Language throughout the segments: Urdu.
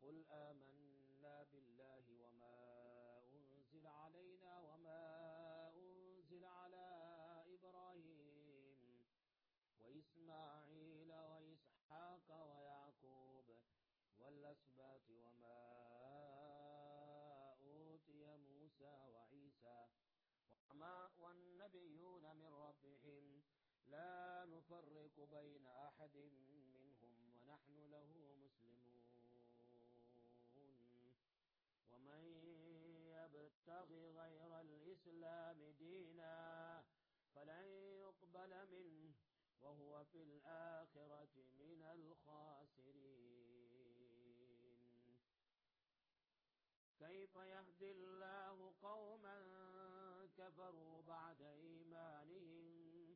قل آمنا بالله وما أنزل علينا وما أنزل على إبراهيم وإسماعيل وإسحاق ويعقوب والأسباط وما أوتي موسى وعيسى والنبيون من ربهم لا نفرق بين أحد منهم ونحن له مسلمون ومن يبتغ غير الإسلام دينا فلن يقبل منه وهو في الآخرة من الخاسرين كيف يهدي الله قوما كفروا بعد إيمانهم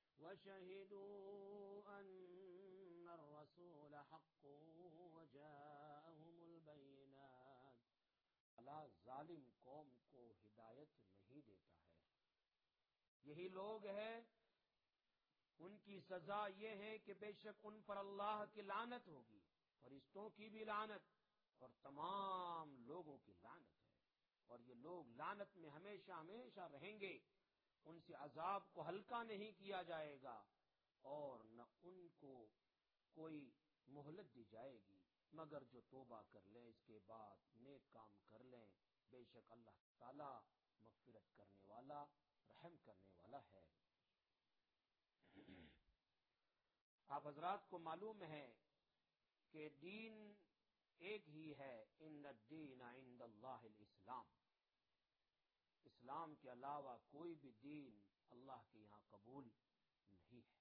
وشهدوا أن الرسول حق وجاءهم البينات اللہ ظالم قوم کو ہدایت نہیں دیتا ہے. یہی لوگ ہیں ان کی سزا یہ ہے کہ بے شک ان پر اللہ کی لعنت ہوگی، فرشتوں کی بھی لعنت اور تمام لوگوں کی لعنت ہے، اور یہ لوگ لعنت میں ہمیشہ ہمیشہ رہیں گے. ان سے عذاب کو ہلکا نہیں کیا جائے گا اور نہ ان کو کوئی مہلت دی جائے گی مگر جو توبہ کر لیں، اس کے بعد نیک کام کر لیں. بے شک اللہ تعالی مغفرت کرنے والا رحم کرنے والا ہے. آپ حضرات کو معلوم ہے کہ دین ایک ہی ہے، ان الدین عند اللہ الاسلام. اسلام کے علاوہ کوئی بھی دین اللہ کے یہاں قبول نہیں ہے.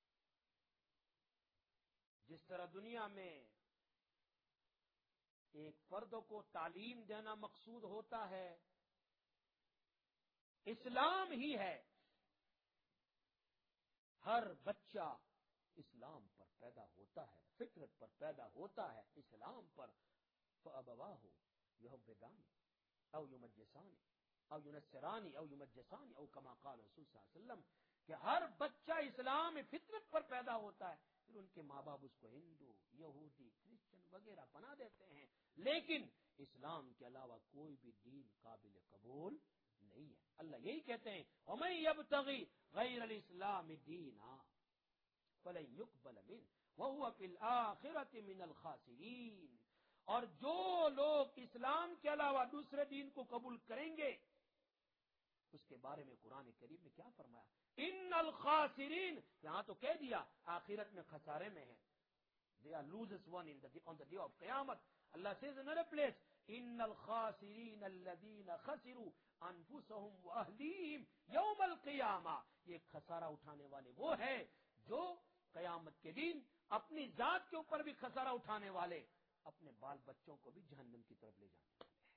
جس طرح دنیا میں ایک فرد کو تعلیم دینا مقصود ہوتا ہے، اسلام ہی ہے. ہر بچہ اسلام پر پیدا ہوتا ہے، فطرت پر پیدا ہوتا ہے، اسلام پر. فَأَبَوَاهُ يُهَوِّدَانِ أَوْ يُمَجِّسَانِ أَوْ يُنَصِّرَانِ أَوْ يُمَجِّسَانِ أَوْ كَمَا قَالَ رسول صلی اللہ علیہ وسلم کہ ہر بچہ اسلام فطرت پر پیدا ہوتا ہے، پھر ان کے ماں باپ اس کو ہندو، یہودی، کرسچن وغیرہ بنا دیتے ہیں، لیکن اسلام کے علاوہ کوئی بھی دین قابل قبول نہیں ہے. اللہ یہی کہتے ہیں وَمَن يَبْتَغِ غَيْرَ الْإِسْلَامِ دِينًا فَلَن يُقْبَلَ مِنْهُ وَهُوَ فِي الْآخِرَةِ مِنَ الْخَاسِرِينَ. اور جو لوگ اسلام کے علاوہ دوسرے دین کو قبول کریں گے اس کے بارے میں قرآن کریم میں کیا فرمایا؟ ان الخاسرین. یہاں تو کہہ دیا آخرت میں خسارے میں ہیں. They are losers one on the day of قیامت. Allah says in another place ان الخاسرین الذین خسروا انفسهم واہلیہم یوم القیامہ. یہ خسارہ اٹھانے والے وہ ہیں جو قیامت کے دن اپنی ذات کے اوپر بھی خسارہ اٹھانے والے، اپنے بال بچوں کو بھی جہنم کی طرف لے جانے والے ہیں.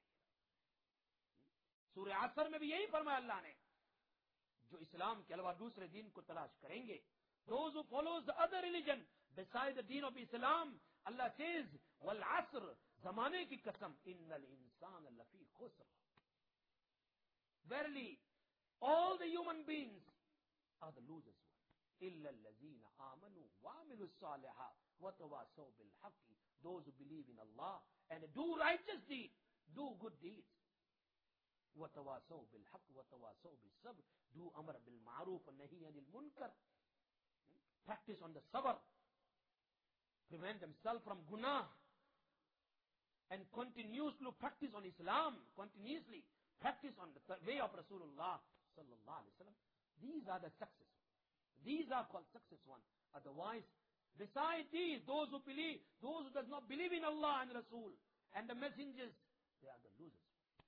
سورہ عصر میں بھی یہی فرمایا اللہ نے، جو اسلام کے علاوہ دوسرے دین کو تلاش کریں گے، those who follows the other religion besides the deen of Islam, Allah says والعصر، زمانے کی قسم، ان الانسان لفی خسر. Verily all the human beings are the losers one الا الذين آمنوا وعملوا الصالحات وتواصوا بالحق. Those who believe in Allah and do righteous deeds, do good deeds. وتواصوا بالحق وتواصوا بالصبر. Do امر بالمعروف والنهي عن المنکر. Practice on the sabr. Prevent themselves from gunah. And continuously practice on Islam. Continuously practice on the way of Rasulullah sallallahu alaihi wasallam. These are the success. These are called success one. Otherwise, besides these, those who believe, those who does not believe in Allah and Rasul and the messengers, they are the losers.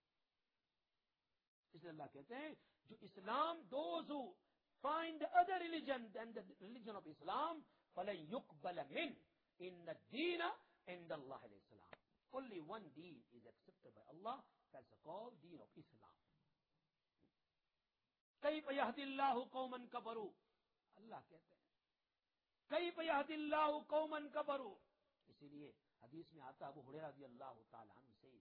اس لیے اللہ کہتے ہیں جو اسلام those who find the other religion than the religion of Islam فَلَن يُقْبَلَ مِنْ إِنَّ الدِّينَ عِنْدَ اللَّهِ الْإِسْلَامِ. Only one deen is accepted by Allah, that's called deen of Islam. كَيْفَ يَهْدِ اللَّهُ قَوْمًا كَفَرُوا. اللہ کہتے ہیں كَيْفَ يَهْدِ اللَّهُ قَوْمًا كَفَرُوا. اسی لیے حدیث میں آتا ابو ہریرہ رضی اللہ تعالی عنہ says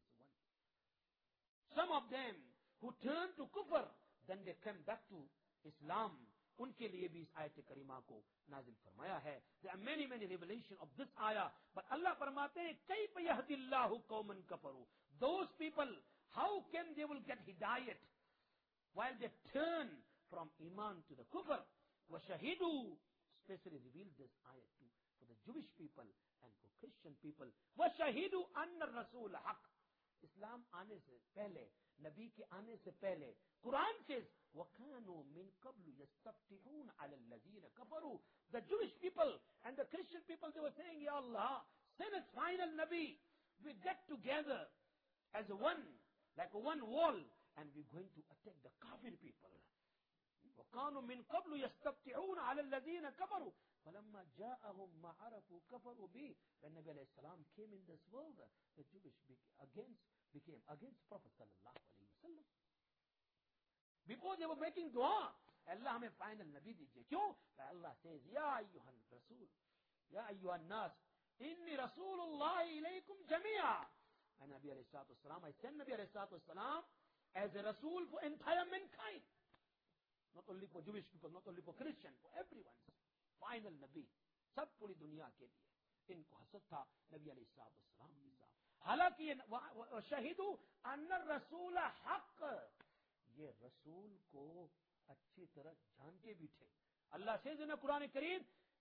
some of them who turned to kufr, then they came back to Islam. ان کے لیے بھی اس آیت کریمہ کو نازل فرمایا ہے. There are many revelation of this ayah, but اللہ فرماتے ہیں کیف یہدی اللہ قوما کفروا. Those people, how can they will get hidayat while they turn from iman to the kufr? وَشَهِدُوا especially revealed this ayah too for the Jewish people and for Christian people. وَشَهِدُوا أَنَّ الرَّسُولَ حَقٌّ. اسلام آنے سے پہلے, نبی کے آنے سے پہلے, قرآن says وَكَانُوا مِن قَبْلُ يَسْتَفْتِحُونَ عَلَى الَّذِينَ كَفَرُوا. The Jewish people and the Christian people, they were saying, Ya Allah, send us final Nabi. We get together as one, like one wall, and we're going to attack the kafir people. وَكَانُوا مِن قَبْلُ يَسْتَفْتِحُونَ عَلَى الَّذِينَ كَفَرُوا فَلَمَّا جَاءَهُمْ مَا عَرَفُوا كَفَرُوا بِهِ. When Nabi alayhi salam came in this world, the Jewish became against Prophet sallallahu alayhi wa sallam. Before they were making dua, Allah hame final Nabi dijiye. Kyun? Allah says, Ya ayyuhan Rasul, Ya ayyuhan Nas, inni Rasulullahi ilaykum jami'a. And Nabi alayhi salatu wasalam, I send Nabi alayhi salatu wasalam as a Rasul for entire mankind. Not only for Jewish people, not only for Christian, for everyone's final Nabi. سب پوری دنیا کے لیے. ان کو حسد تھا نبی علیہ الصلوۃ والسلام کے ساتھ. حالانکہ شہیدو ان الرسول حق, یہ رسول کو اچھی طرح جانتے بھی تھے. اللہ سے جنہیں قرآن کریم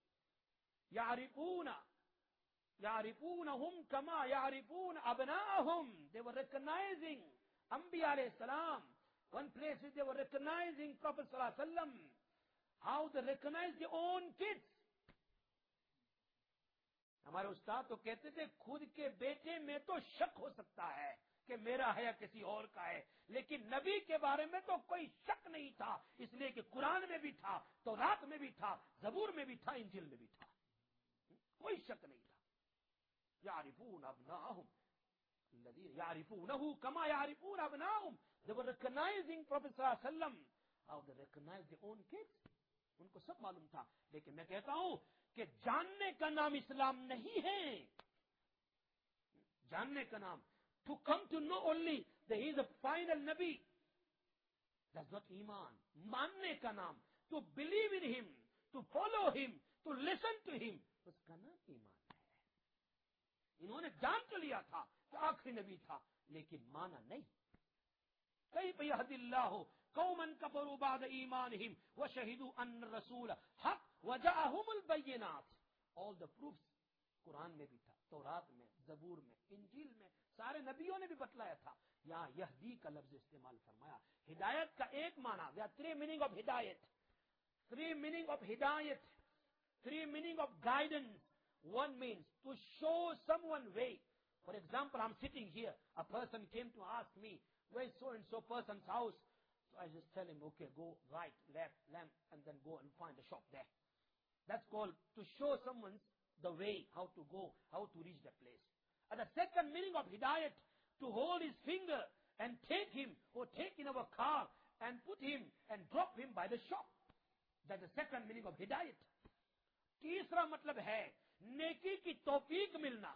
یعرفونہم کما یعرفون ابناءہم. They were recognizing انبیاء علیہ السلام. One place where they were recognizing Prophet sallallahu alaihi wasallam, how they recognized their own kids. ہمارے استاد تو کہتے تھے خود کے بیٹے میں تو شک ہو سکتا ہے کہ میرا ہے یا کسی اور کا ہے, لیکن نبی کے بارے میں تو کوئی شک نہیں تھا, اس لیے کہ قرآن میں بھی تھا, تورات میں بھی تھا, زبور میں بھی تھا, انجیل میں بھی تھا, کوئی شک نہیں تھا. یعرفون ابناءہم الذین یعرفونہ کما یعرفون ابناءہم. They were recognizing Prophet sallallahu alaihi wasallam, how they recognized their own kids. ان کو سب معلوم تھا. لیکن میں کہتا ہوں کہ جاننے کا نام اسلام نہیں ہے. جاننے کا نام, to come to know only that he is a final Nabi, that's not iman. ماننے کا نام, to believe in him, to follow him, to listen to him, اس کا نام ایمان ہے. انہوں نے جان تو لیا تھا کہ آخری نبی تھا, لیکن مانا نہیں. کیف یہدی اللہ قوما کفروا بعد ایمانہم وشہدوا ان الرسول حق وجاءہم البینات. All the proofs قرآن میں بھی تھا, تورات میں, زبور میں, انجیل میں, سارے نبیوں نے بھی بتلایا تھا. یہاں یہدی کا لفظ استعمال فرمایا. ہدایت کا ایک معنی, there are three meaning of ہدایت, three meaning of ہدایت, three meaning of guidance. One means to show someone way. For example, I'm sitting here, a person came to ask me, where is so and so person's house? So I just tell him, okay, go right, left, and then go and find a shop there. That's called to show someone the way, how to go, how to reach that place. And the second meaning of hidayat, to hold his finger and take him or take in our car and put him and drop him by the shop. That's the second meaning of hidayat. تیسرا مطلب ہے نیکی کی توفیق ملنا.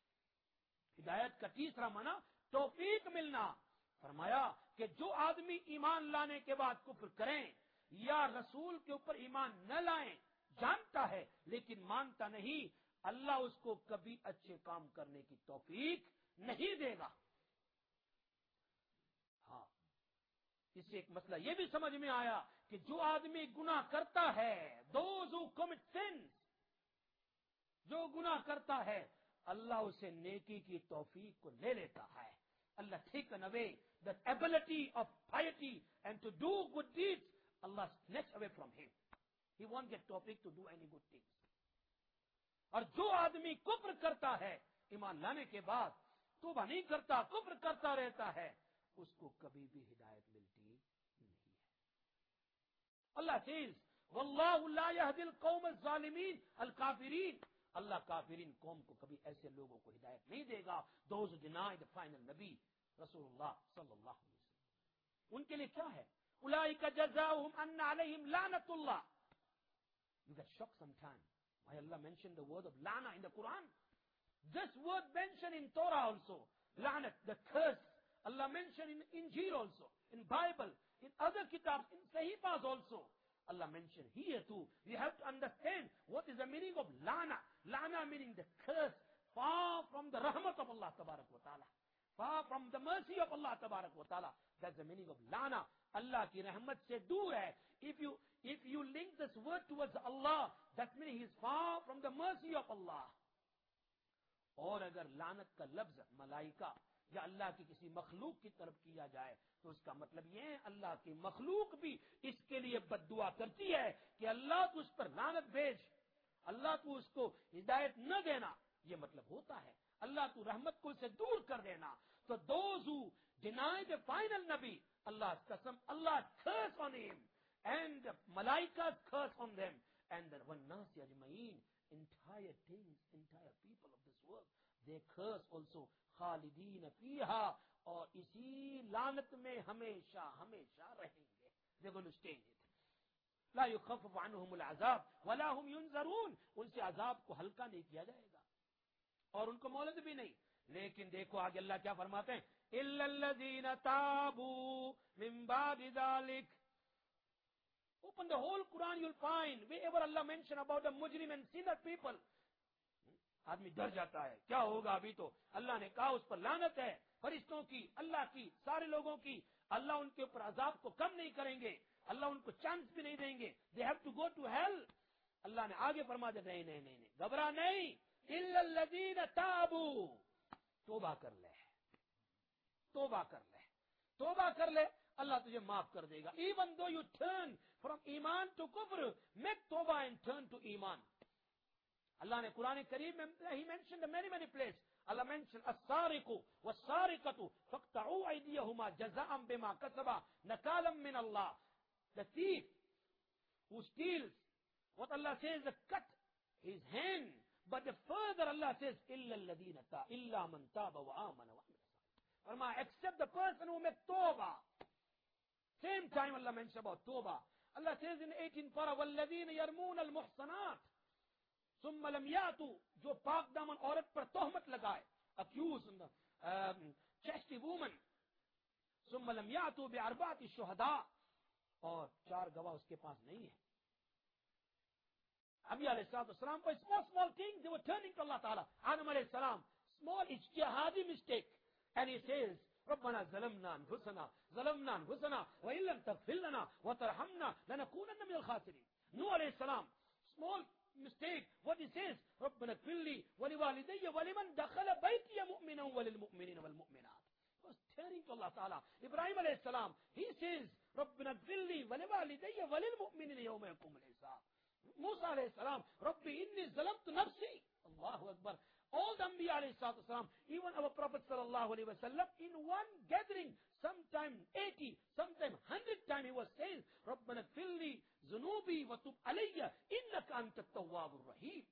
ہدایت کا تیسرا معنی توفیق ملنا. فرمایا کہ جو آدمی ایمان لانے کے بعد کفر کریں یا رسول کے اوپر ایمان نہ لائیں, جانتا ہے لیکن مانتا نہیں, اللہ اس کو کبھی اچھے کام کرنے کی توفیق نہیں دے گا. ہاں, اس سے ایک مسئلہ یہ بھی سمجھ میں آیا کہ جو آدمی گناہ کرتا ہے, those who commit sins, جو گناہ کرتا ہے, اللہ اسے نیکی کی توفیق کو لے لیتا ہے. Allah taken away the ability of piety and to do good deeds. Allah snatched away from him. He won't get tawfiq to do any good things. اور جو آدمی کفر کرتا ہے ایمان لانے کے بعد, توبہ نہیں کرتا, کفر کرتا رہتا ہے, اس کو کبھی بھی ہدایت ملتی نہیں ہے. اللہ says, واللہ لا يهدي القوم الظالمین الکافرین. اللہ کافرین قوم کو کبھی ایسے لوگوں کو ہدایت نہیں دے گا. those who deny the final نبی رسول اللہ صلی اللہ علیہ وسلم, ان کے لیے کیا ہے؟ اولئک جزاؤہم ان علیہم لعنت اللہ. You get shocked sometimes why Allah mentioned the word of lana in the Quran. This word mentioned in Torah also, lanat, the curse. Allah mentioned in Injil also, in Bible, in other kitabs, in Sahifas also. Allah mentioned here too. We have to understand what is the meaning of lana. Lana meaning the curse, far from the rahmat of Allah tabarak wa ta'ala. Far from the mercy of Allah tabarak wa ta'ala. That's the meaning of lana. Allah ki rahmat se dur hai. If you link this word towards Allah, that means he is far from the mercy of Allah. اور اگر لعنت کا لفظ ملائکہ یا اللہ کی کسی مخلوق کی طرف کیا جائے تو اس کا مطلب یہ ہے اللہ کی مخلوق بھی اس کے لیے بد دعا کرتی ہے کہ اللہ تو اس پر لعنت بھیج, اللہ تو اس کو ہدایت نہ دینا, یہ مطلب ہوتا ہے اللہ تو رحمت کو سے دور کر دینا. تو those who deny the final Nabi, Allah's qasam, Allah curse on him and the malaikahs curse on them and the وَالنَّاسِ أَجْمَعِينَ, entire things, entire people of this world, they curse also, خالدین فیہا, اور اسی لعنت میں ہمیشہ ہمیشہ رہیں گے. They're going to stay in it. لا يخفف عنہم العذاب ولا هم ينظرون, ان سے عذاب کو ہلکا نہیں کیا جائے گا اور ان کو مہلت بھی نہیں. لیکن دیکھو آگے اللہ کیا فرماتے ہیں, الا الذین تابوا من بعد ذلک. Open the whole Quran, you'll find wherever Allah mention about the mujrim and sinner people. آدمی ڈر جاتا ہے کیا ہوگا, ابھی تو اللہ نے کہا اس پر لعنت ہے, فرشتوں کی, اللہ کی, سارے لوگوں کی. اللہ ان کے اوپر عذاب کو کم نہیں کریں گے, اللہ ان کو چانس بھی نہیں دیں گے. They have to go to hell. اللہ نے آگے فرما دیا نہیں نہیں نہیں نہیں, گھبرا نہیں. الا الذین تابوا, توبہ کر لے, توبہ کر لے, توبہ کر لے, اللہ تجھے معاف کر دے گا. Even though you turn from ایمان to کفر, make توبہ and turn to ایمان. اللہ نے قرآن کریم میں he mentioned many many places. Allah mentioned السارق والسارقة فاقطعوا أيديهما جزاء بما كسبا نكالا من الله. The thief who steals, what Allah says, cut his hand. But the further Allah says إلا الذين تابوا إلا من تاب وآمن وعمل صالحا. فرمایا except the person who make توبہ. Same time Allah mentioned about توبہ. Allah says in 18 para والذين يرمون المحصنات ثم لم ياتوا, جو پاک دامن عورت پر تہمت لگائے, accuse chastity woman, ثم لم ياتوا باربعة شهداء, اور 4 گواہ اس کے پاس نہیں ہے. ابھی علیہ السلام for small things they were turning to Allah Ta'ala. Adam علیہ السلام, small ijtihadi mistake, and he says ربنا ظلمنا انفسنا وان لم تغفر لنا وترحمنا لنكونن من الخاسرين. Nuh علیہ السلام, small mistake, what he says ربنا اغفر لي ولوالدي ولمن دخل بيتي مؤمنا وللمؤمنين والمؤمنات. He was turning to Allah Ta'ala. Ibrahim alayhi salam, he says ربنا اغفر لي ولوالدي وللمؤمنين يوم يقوم الحساب. Musa alayhi salam, Rabbi inni zalamtu nafsi. Allahu Akbar. All the Anbiya alayhi salam, even our Prophet sallallahu alayhi wa sallam, in one gathering, sometime 80, sometime 100 times he was saying, Rabbana gfirli zunubi wa tub alayya innaka anta tawwabur rahim.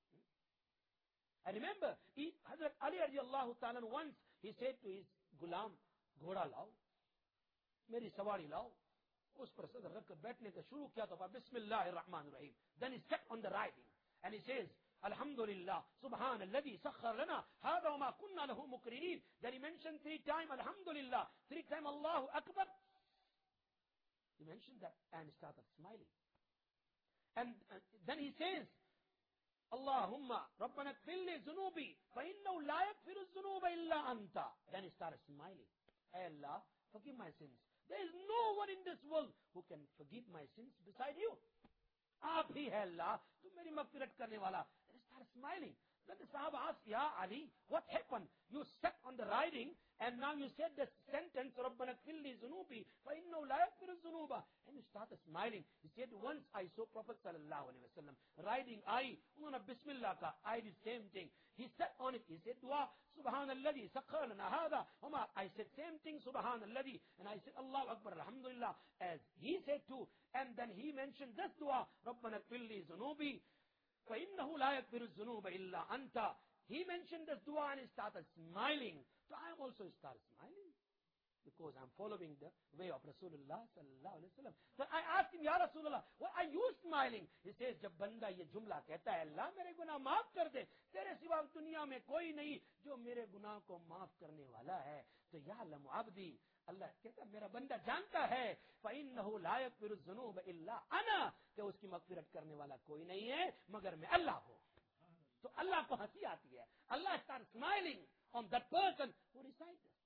I remember, Hazrat Ali radiallahu ta'ala once, he said to his gulam, ghoda lao, meri sawari lao. اس پر صدر رکھ کر بیٹھنے کا شروع کیا تو بسم اللہ الرحمن الرحیم. Then he sat on the riding and he says Alhamdulillah Subhan alladhi sakhkhar lana hadha wa ma kunna lahu muqrinin. Then he mentioned 3 times Alhamdulillah, 3 times Allahu Akbar. He mentioned that and started smiling. And then he says Allahumma Rabbana ighfir li dhunubi fa innahu la yaghfiru dhunuba illa anta. Then he started smiling. Hey Allah, forgive my sins. There is no one in this world who can forgive my sins beside you. آپ ہی ہے اللہ, تم میری مغفرت کرنے والا. They start smiling. Then the Sahaba asked, Ya Ali, what happened? You sat on the riding and now you said the sentence, Rabbana ighfir li dhunubi fa innahu la yaghfiru dhunuba. And you started smiling. He said, once I saw Prophet sallallahu alaihi wasallam riding, unhone Bismillah ka, I did same thing. He sat on it, he said dua, Subhanalladhi sakhkhara lana hadha wa ma. I said same thing, Subhanalladhi, and I said Allahu Akbar, Alhamdulillah, as he said too. And then he mentioned this dua, Rabbana ighfir li dhunubi فَإِنَّهُ لَا يَغْفِرُ الذُّنُوبَ إِلَّا أَنْتَ. He mentioned this dua and he started smiling. So I am also started smiling because I am following the way of Rasulullah sallallahu alaihi wasallam. So I asked him, Ya Rasulullah, why are you smiling? He says, جب بندہ یہ جملہ کہتا ہے اللہ میرے گناہ معاف کر دے, تیرے سوا دنیا میں کوئی نہیں جو میرے گناہ کو معاف کرنے والا ہے, تو یعلم عبدی اللہ کہتا ہے میرا بندہ جانتا ہے فَإِنَّهُ لَا يَغْفِرُ الذُّنُوبَ إِلَّا أَنَا کہ اس کی مغفرت کرنے والا کوئی نہیں ہے مگر میں اللہ ہوں. تو اللہ کو ہنسی آتی ہے. اللہ starts smiling on that person who recites this.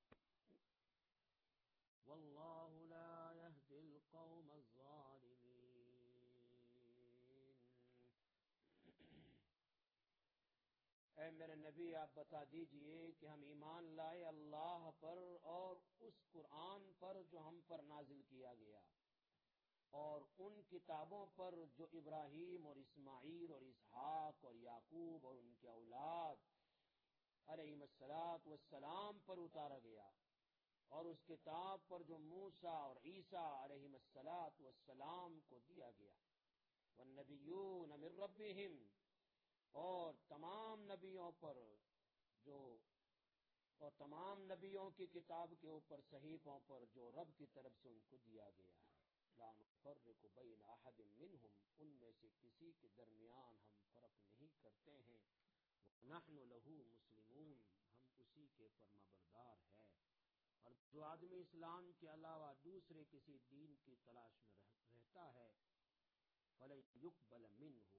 وَاللَّهُ لَا يَهْدِي الْقَوْمَ الظَّالِمِينَ. اے میرے نبی آپ بتا دیجئے کہ ہم ایمان لائے اللہ پر اور اس قرآن پر جو ہم پر نازل کیا گیا اور ان کتابوں پر جو ابراہیم اور اسماعیل اور اسحاق اور یعقوب اور ان کے اولاد علیہم الصلاۃ والسلام پر اتارا گیا اور اس کتاب پر جو موسیٰ اور عیسیٰ علیہم الصلاۃ والسلام کو دیا گیا والنبیون من ربہم اور تمام نبیوں پر جو اور تمام نبیوں کی کتاب کے اوپر صحیفوں پر جو رب کی طرف سے ان کو دیا گیا ہے لا نفرق بین احد منہم ان میں سے کسی کے درمیان ہم فرق نہیں کرتے ہیں ونحن له مسلمون ہم اسی کے فرمانبردار ہیں. اور جو آدمی اسلام کے علاوہ دوسرے کسی دین کی تلاش میں رہتا ہے فلن يقبل منہ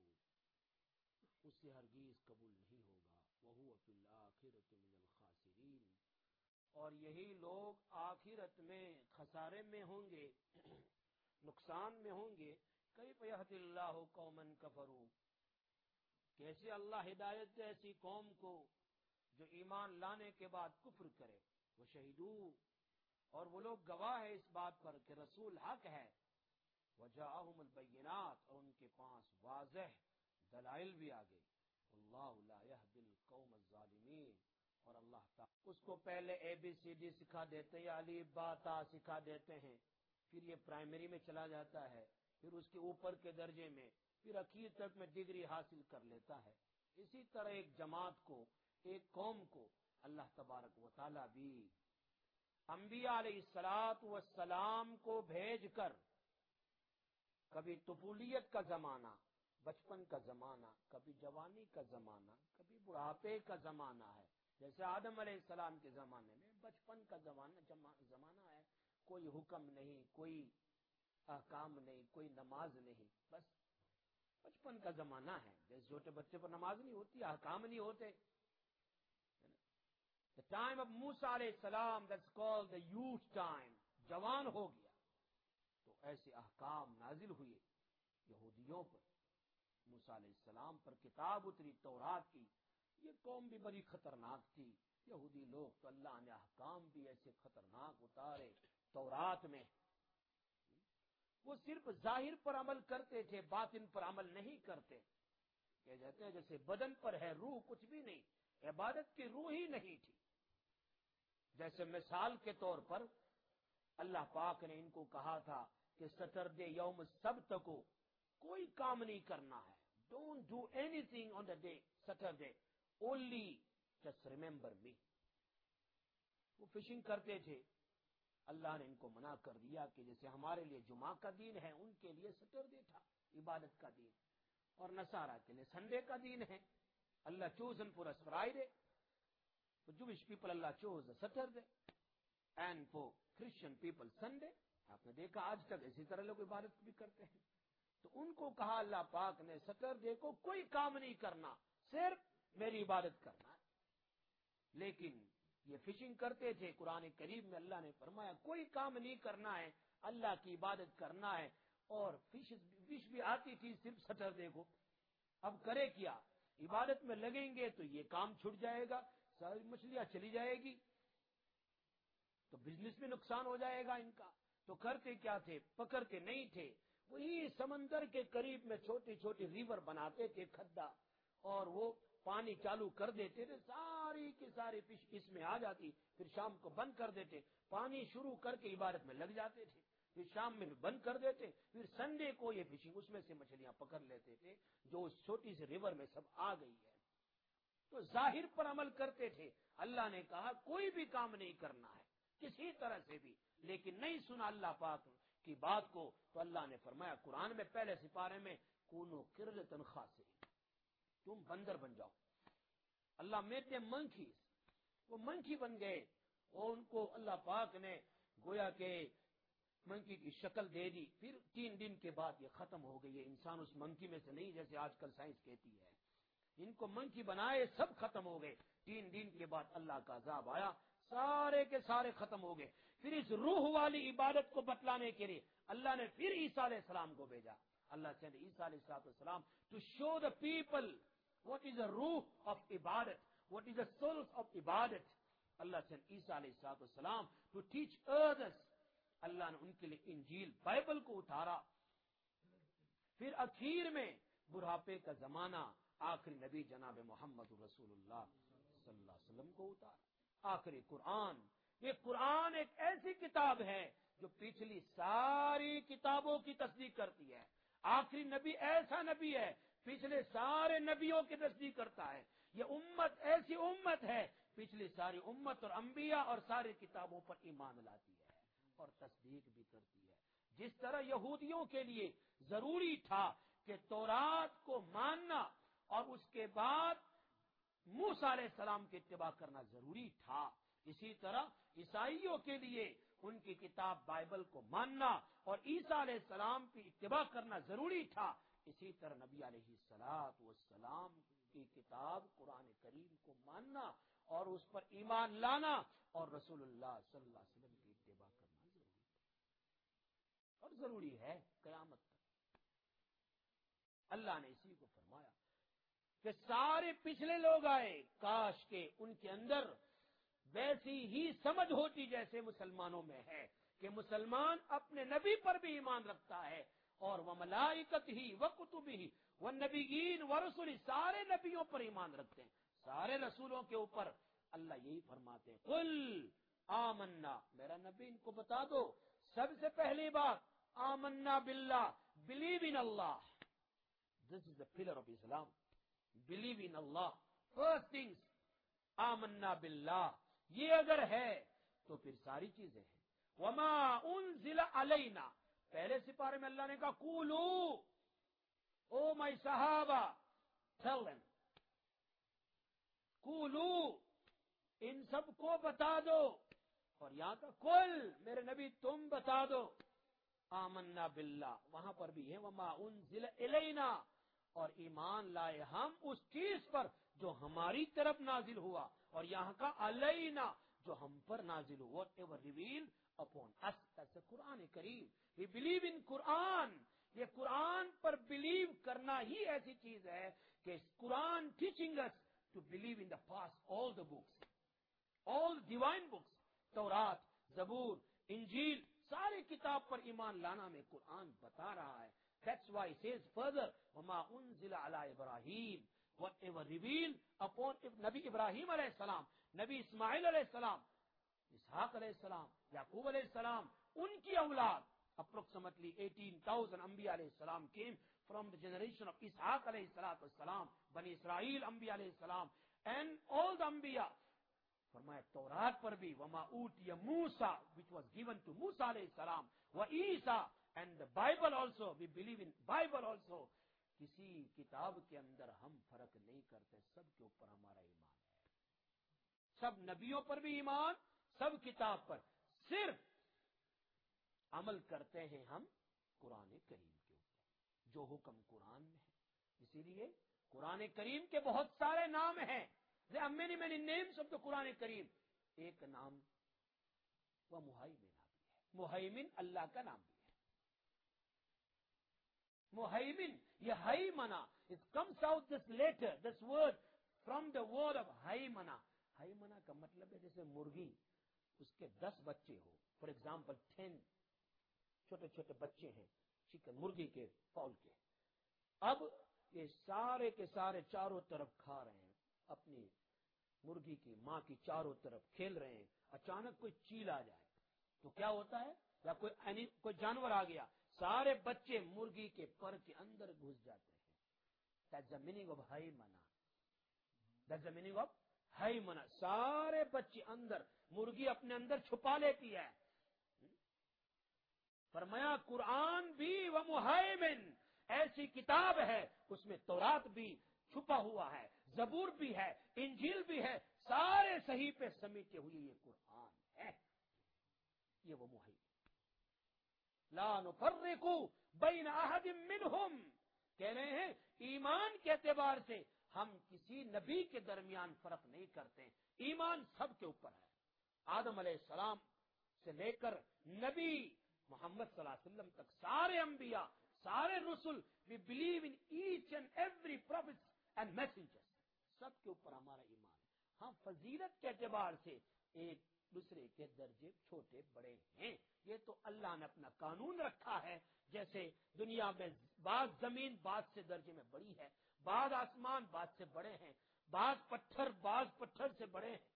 اسے ہرگز قبول نہیں ہوگا وَهُوَ فِي الْآخِرَةِ مِنَ الْخَاسِرِينَ اور یہی لوگ آخرت میں خسارے میں ہوں گے نقصان میں ہوں گے. کیف یہدی اللہ قوما کفروا کیسے اللہ ہدایت دے ایسی قوم کو جو ایمان لانے کے بعد کفر کرے وہ شہیدو اور وہ لوگ گواہ ہے اس بات پر کہ رسول حق ہے وجاءہم البینات اور ان کے پاس واضح دلائل بھی آ گئی. اللہ لا یہدی القوم الظالمین اور اللہ تعالی اس کو پہلے ABCD سکھا دیتے ہیں یا الف با تا سکھا دیتے ہیں پھر یہ پرائمری میں چلا جاتا ہے پھر اس کے اوپر کے درجے میں پھر اخیر تک میں ڈگری حاصل کر لیتا ہے. اسی طرح ایک جماعت کو ایک قوم کو اللہ تبارک و تعالی بھی انبیاء علیہ الصلوۃ والسلام کو بھیج کر کبھی طفولیت کا زمانہ بچپن کا زمانہ کبھی جوانی کا زمانہ کبھی بڑھاپے کا زمانہ ہے. جیسے آدم علیہ السلام کے زمانے میں بچپن کا زمانہ ہے کوئی حکم نہیں کوئی احکام نہیں کوئی نماز نہیں بس بچپن کا زمانہ ہے. جیسے چھوٹے بچے پر نماز نہیں ہوتی احکام نہیں ہوتے. The time of موسیٰ علیہ السلام that's called the youth time جوان ہو گیا تو ایسے احکام نازل ہوئے یہودیوں پر. موسیٰ علیہ السلام پر کتاب اتری تورات کی. یہ قوم بھی بڑی خطرناک تھی یہودی لوگ تو اللہ نے احکام بھی ایسے خطرناک اتارے تورات میں. وہ صرف ظاہر پر عمل کرتے تھے باطن پر عمل نہیں کرتے. کہ جاتے ہیں جیسے بدن پر ہے روح کچھ بھی نہیں عبادت کی روح ہی نہیں تھی. جیسے مثال کے طور پر اللہ پاک نے ان کو کہا تھا کہ سیٹرڈے یوم السبت کو کوئی کام نہیں کرنا ہے. Don't do anything on the day Saturday only just remember me. وہ فشنگ کرتے تھے اللہ نے ان کو منع کر دیا کہ جیسے ہمارے لیے جمعہ کا دن ہے ان کے لیے سیٹرڈے تھا عبادت کا دن اور نصارہ کے لیے سنڈے کا دن ہے. اللہ chosen for us Friday For Jewish people Allah chose a Saturday and for Christian people Sunday. آپ نے دیکھا آج تک اسی طرح لوگ عبادت بھی کرتے ہیں. تو ان کو کہا اللہ پاک نے سیٹرڈے کو کوئی کام نہیں کرنا صرف میری عبادت کرنا ہے. لیکن یہ فشنگ کرتے تھے. قرآن کریم میں اللہ نے فرمایا کوئی کام نہیں کرنا ہے اللہ کی عبادت کرنا ہے. اور فش بھی آتی تھی صرف سیٹرڈے کو. اب کرے کیا عبادت میں لگیں گے تو یہ کام چھوٹ جائے گا ساری مچھلیاں چلی جائے گی تو بزنس میں نقصان ہو جائے گا ان کا. تو کرتے کیا تھے پکڑتے نہیں تھے وہی سمندر کے قریب میں چھوٹی چھوٹی ریور بناتے تھے کھڈا اور وہ پانی چالو کر دیتے تھے ساری کی ساری فش اس میں آ جاتی. پھر شام کو بند کر دیتے پانی شروع کر کے عبادت میں لگ جاتے تھے. پھر شام میں بھی بند کر دیتے. پھر سنڈے کو یہ فشنگ اس میں سے مچھلیاں پکڑ لیتے تھے جو اس چھوٹی سی ریور میں سب آ گئی ہے. تو ظاہر پر عمل کرتے تھے. اللہ نے کہا کوئی بھی کام نہیں کرنا ہے کسی طرح سے بھی. لیکن نہیں سنا اللہ پاک کی بات کو تو اللہ نے فرمایا قرآن میں پہلے سپارے میں کونو قردۃ خاسئین تم بندر بن جاؤ. اللہ میڈ دیم منکیز وہ منکی بن گئے اور ان کو اللہ پاک نے گویا کہ منکی کی شکل دے دی، پھر 3 دن کے بعد یہ ختم ہو گئی. یہ انسان اس منکی میں سے نہیں جیسے آج کل سائنس کہتی ہے. ان کو منکی بنائے سب ختم ہو گئے. 3 دن کے بعد اللہ کا عذاب آیا، سارے کے سارے ختم ہو گئے. پھر اس روح والی عبادت کو بتلانے کے لیے اللہ نے پھر عیسیٰ علیہ السلام کو بھیجا. اللہ سے عیسیٰ علیہ السلام to show the people what is the روح آف عبادت، what is the source of عبادت. اللہ سے عیسیٰ علیہ السلام ٹو ٹیچ ادرس. اللہ نے ان کے لیے انجیل بائبل کو اتارا. پھر اخیر میں بڑھاپے کا زمانہ آخری نبی جناب محمد رسول اللہ صلی اللہ علیہ وسلم کو اتارا. آخری قرآن. یہ قرآن ایک ایسی کتاب ہے جو پچھلی ساری کتابوں کی تصدیق کرتی ہے. آخری نبی ایسا نبی ہے پچھلے سارے نبیوں کی تصدیق کرتا ہے. یہ امت ایسی امت ہے پچھلی ساری امت اور انبیاء اور ساری کتابوں پر ایمان لاتی ہے اور تصدیق بھی کرتی ہے. جس طرح یہودیوں کے لیے ضروری تھا کہ تورات کو ماننا اور اس کے بعد موسیٰ علیہ السلام کی اتباع کرنا ضروری تھا، اسی طرح عیسائیوں کے لیے ان کی کتاب بائبل کو ماننا اور عیسیٰ علیہ السلام کی اتباع کرنا ضروری تھا. اسی طرح نبی علیہ السلام کی کتاب قرآن کریم کو ماننا اور اس پر ایمان لانا اور رسول اللہ صلی اللہ علیہ وسلم کی اتباع کرنا ضروری تھا اور ضروری ہے قیامت تک. اللہ نے اسی کو فرمایا کہ سارے پچھلے لوگ آئے، کاش کے ان کے اندر ویسی ہی سمجھ ہوتی جیسے مسلمانوں میں ہے کہ مسلمان اپنے نبی پر بھی ایمان رکھتا ہے اور وہ ملائکت ہی و کتب ہی وہ نبیین و رسول، سارے نبیوں پر ایمان رکھتے ہیں، سارے رسولوں کے اوپر. اللہ یہی فرماتے ہیں قل آمنا، میرا نبی ان کو بتا دو سب سے پہلی بات آمنا باللہ، بلیو ان اللہ. This is the pillar of Islam, believe in اللہ. فرسٹ تھنگس آمنا باللہ، یہ اگر ہے تو پھر ساری چیزیں ہیں. وما انزل علینا، پہلے سپارے میں اللہ نے کہا قولو، او مائی صحابہ ٹیل دیم، قولو ان سب کو بتا دو. اور یہاں کا کل میرے نبی تم بتا دو آمنا باللہ، وہاں پر بھی ہے وما انزل الینا، اور ایمان لائے ہم اس چیز پر جو ہماری طرف نازل ہوا، اور یہاں کا علینا جو ہم پر نازل ہوا. Whatever reveal upon us, that's قرآن کریم. وی بلیو ان قرآن. یہ قرآن پر بلیو کرنا ہی ایسی چیز ہے کہ قرآن teaching us to believe in the past all the books, all divine books, تورات، زبور، انجیل، ساری کتاب پر ایمان لانا میں قرآن بتا رہا ہے. That's why it says further, وَمَا أُنزِلَ عَلَىٰ إِبْرَاهِيمَ, whatever revealed upon نبی ابراہیم علیہ السلام، نبی اسماعیل علیہ السلام، اسحاق علیہ السلام، یعقوب علیہ السلام، ان کی اولاد approximately 18,000 انبیاء علیہ السلام came from the generation of اسحاق علیہ السلام، بنی اسرائیل انبیاء علیہ السلام and all the انبیاء. فرمایا تورات پر بھی وما اوتي موسیٰ which was given to موسیٰ علیہ السلام و عیسیٰ and the Bible also, we believe in Bible also. کسی کتاب کے اندر ہم فرق نہیں کرتے، سب کے اوپر ہمارا ایمان ہے، سب نبیوں پر بھی ایمان، سب کتاب پر. صرف عمل کرتے ہیں ہم قرآن کریم کے اوپر، جو حکم قرآن میں ہے. اسی لیے قرآن کریم کے بہت سارے نام ہیں. There are many names of the قرآن کریم. ایک نام وہ مہیمن بھی ہے، مہیمن اللہ کا نام بھی ہے. مہیمن، یہ ہیمنا، it comes out this letter, this word from the word of ہیمنا. ہیمنا کا مطلب ہے جیسے مرغی، اس کے 10 بچے ہو، فار ایگزامپل 10 چھوٹے چھوٹے بچے ہیں چکن مرغی کے فاؤل کے. اب یہ سارے کے سارے چاروں طرف کھا رہے ہیں، اپنی مرغی کی ماں کی چاروں طرف کھیل رہے ہیں. اچانک کوئی چیل آ جائے تو کیا ہوتا ہے، یا کوئی جانور آ گیا، سارے بچے مرغی کے پر کے اندر گھس جاتے ہیں. That's the meaning of ہیمنا. That's the meaning of ہیمنا. سارے بچے اندر، مرغی اپنے اندر چھپا لیتی ہے. فرمایا قرآن بھی و مہیمن، ایسی کتاب ہے اس میں تورات بھی چھپا ہوا ہے، زبور بھی ہے، انجیل بھی ہے، سارے صحیح پہ سمیٹے ہوئے یہ قرآن ہے. یہ وہ معاہدے لا نفرق بین احد منہم کہہ رہے ہیں ایمان کے اعتبار سے ہم کسی نبی کے درمیان فرق نہیں کرتے. ایمان سب کے اوپر ہے. آدم علیہ السلام سے لے کر نبی محمد صلی اللہ علیہ وسلم تک سارے انبیاء سارے رسل we believe in each and every prophet and messenger سب کے اوپر ہمارا ایمان ہے. ہم فضیلت کے اعتبار سے ایک دوسرے کے درجے چھوٹے بڑے ہیں. یہ تو اللہ نے اپنا قانون رکھا ہے. جیسے دنیا میں بعض زمین بعض سے درجے میں بڑی ہے, بعض آسمان بعض سے بڑے ہیں, بعض پتھر سے بڑے ہیں,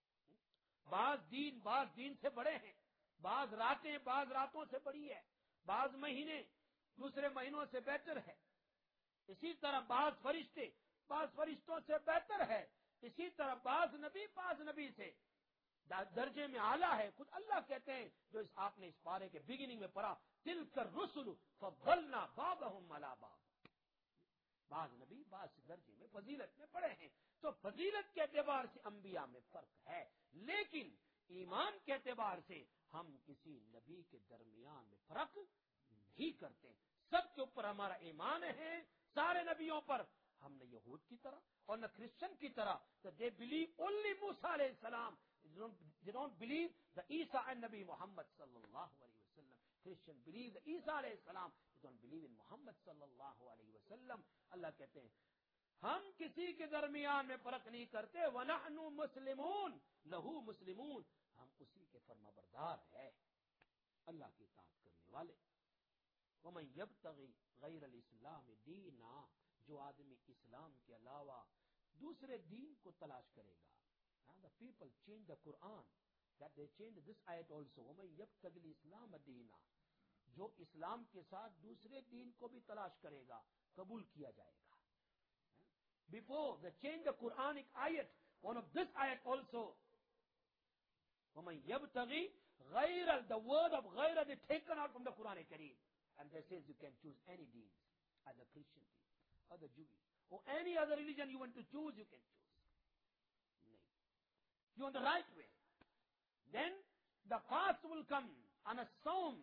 بعض دین سے بڑے ہیں, بعض راتیں بعض راتوں سے بڑی ہے, بعض مہینے دوسرے مہینوں سے بہتر ہے. اسی طرح بعض فرشتے بعض فرشتوں سے بہتر ہے. اسی طرح بعض نبی سے درجے میں اعلیٰ ہے. خود اللہ کہتے ہیں جو آپ نے اس پارے کے بگننگ میں پڑھا تلک الرسل فضلنا بعضهم علی بعض. بعض نبی بعض درجے میں فضیلت میں بڑے ہیں. تو فضیلت کے اعتبار سے انبیاء میں فرق ہے, لیکن ایمان کے اعتبار سے ہم کسی نبی کے درمیان میں فرق نہیں کرتے. سب کے اوپر ہمارا ایمان ہے, سارے نبیوں پر. ہم نے یہود کی طرح اور نہ کرسچن کی طرح دے بلیو اونلی موسیٰ علیہ السلام. They don't believe the Isa and Nabi Muhammad sallallahu alayhi wa sallam. Christian believe the Isa alayhi salam. They don't believe in Muhammad sallallahu alayhi wa sallam. اللہ کہتے ہیں ہم کسی کے درمیان میں فرق نہیں کرتے. وَنَحْنُ مُسْلِمُونَ لَهُ مُسْلِمُونَ ہم اسی کے فرما بردار ہے, اللہ کی اطاعت کرنے والے. وَمَنْ يَبْتَغِ غَيْرَ الْإِسْلَامِ دِينًا جو آدمی اسلام کے علاوہ دوسرے دین کو تلاش کرے گا. The people change the Quran, that they change this ayat also. وَمَنْ يَبْتَغِ الْإِسْلَامَ دِينًا جو اسلام کے ساتھ دوسرے دین کو بھی تلاش کرے گا قبول کیا جائے گا. Before they change the Quranic ayat, one of this ayat also, وَمَنْ يَبْتَغِ غَيْرَ the word of غَيْرَ they taken out from the Quranic Kareem, and they says you can choose any deen, either Christian deen or the Jewish or any other religion you want to choose, you can choose. No. You're on the right way. Then the fast will come on a Sawm.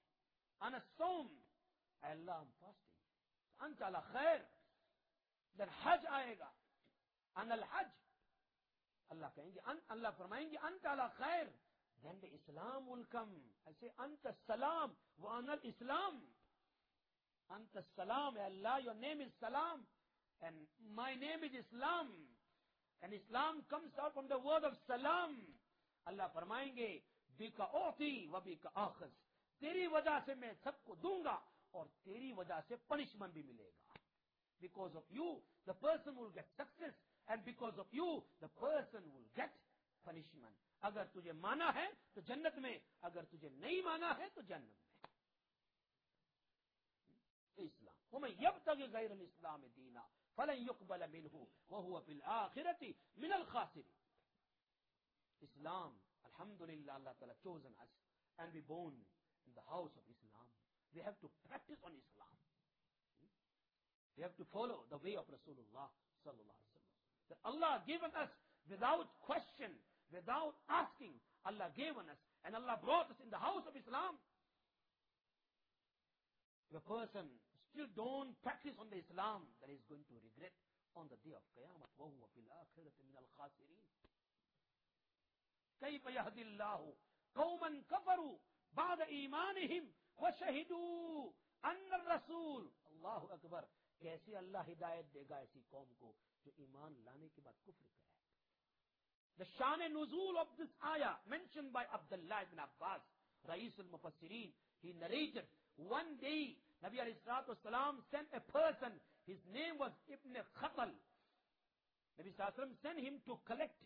Allah, I'm fasting. Anta ala khair. Then Hajj آئے گا. An al-Hajj. Allah فرمائیں گے Anta ala khair. Then the Islam will come. I say Anta salam wa ana al-Islam. Anta salam, Allah, your name is Salam and my name is Islam. And Islam comes out from the word of salam. اللہ فرمائیں گے بِكَ أُعْطِي وَبِكَ آخذ تیری وجہ سے میں سب کو دوں گا اور تیری وجہ سے پنشمنٹ بھی ملے گا. Because of you the person will get success and because of you the person will get punishment. اگر تجھے مانا ہے تو جنت میں, اگر تجھے نہیں مانا ہے تو جہنم میں. اسلام وَمَنْ يَبْتَغِ غَيْرَ الْإِسْلَامِ دِينًا فَلَنْ يُقْبَلَ مِنْهُ وَهُوَ فِي الْآخِرَةِ مِنَ الْخَاسِرِينَ. Islam, alhamdulillah, Allah Ta'ala chosen us and we born in the house of Islam. We have to practice on Islam. We have to follow the way of Rasulullah sallallahu alaihi wasallam. That Allah given us without question, without asking. Allah given us and Allah brought us in the house of Islam. If a person still don't practice on the Islam, that is going to regret on the day of Qiyamah. وَهُوَ فِي الْآخِرَةِ مِنَ الْخَاسِرِينَ. كيف يهدي الله قوما كفروا بعد إيمانهم وشهدوا أن الرسول الله أكبر. کیسے اللہ ہدایت دے گا ایسی قوم کو جو ایمان لانے کے بعد کفر کرے. The شان نزول of this ayah mentioned by Abdullah ibn Abbas, Rais al-Mufassirin, he narrated one day Nabi alayhi salatu wasalam sent a person, his name was Ibn Khatal. Nabi sallallahu alayhi wa sallam sent him to collect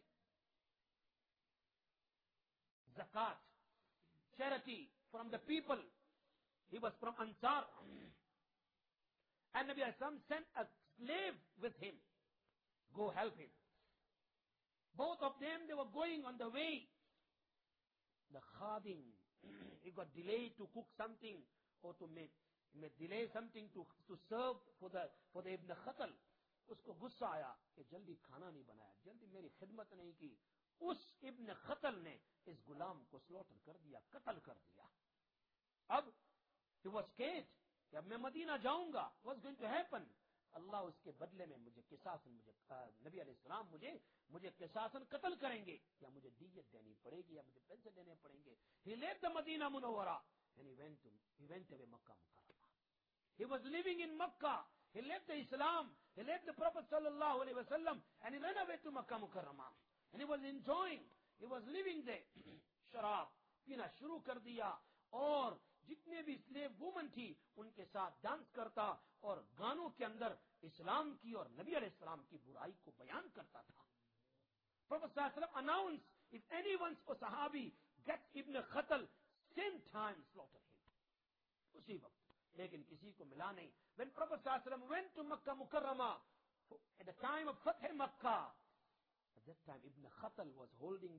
zakat, charity from the people. He was from Ansar. And Nabi alayhi salam sent a slave with him. Go help him. Both of them, they were going on the way. The khadim, he got delayed to cook something or to make delay something to serve for the Ibn Khatal. اس کو غصہ آیا کہ جلدی کھانا نہیں بنایا, جلدی میری خدمت نہیں کی اس ابن قتل نے اس غلام کو سلوٹر کر دیا، قتل کر دیا. اب he was scared کہ اب میں مدینہ جاؤں گا. what's going to happen؟ اللہ اس کے بدلے میں مجھے قصاصاً نبی علیہ السلام مجھے قصاصاً قتل کریں گے، یا مجھے دیت دینی پڑے گی، یا مجھے پیسے دینے پڑیں گے. he left the مدینہ منورہ and he went away مکہ مکرمہ. he was living in Makkah. he left the Islam, he left the Prophet sallallahu alaihi wasallam and he ran away to Makkah مکرمہ and he was enjoying, he was living there. شراب پینا شروع کر دیا اور جتنے بھی سلیو وومن تھی ان کے ساتھ ڈانس کرتا اور گانوں کے اندر اسلام کی اور نبی علیہ السلام کی برائی کو بیان کرتا تھا. Prophet صلی اللہ علیہ وسلم announced if anyone or صحابی gets ابن قتل same time slaughter him. اسی وقت لیکن کسی کو ملا نہیں. When Prophet صلی اللہ علیہ وسلم went to Makkah Mukarramah at the time of Fath Makkah, at that time Ibn Khatal was holding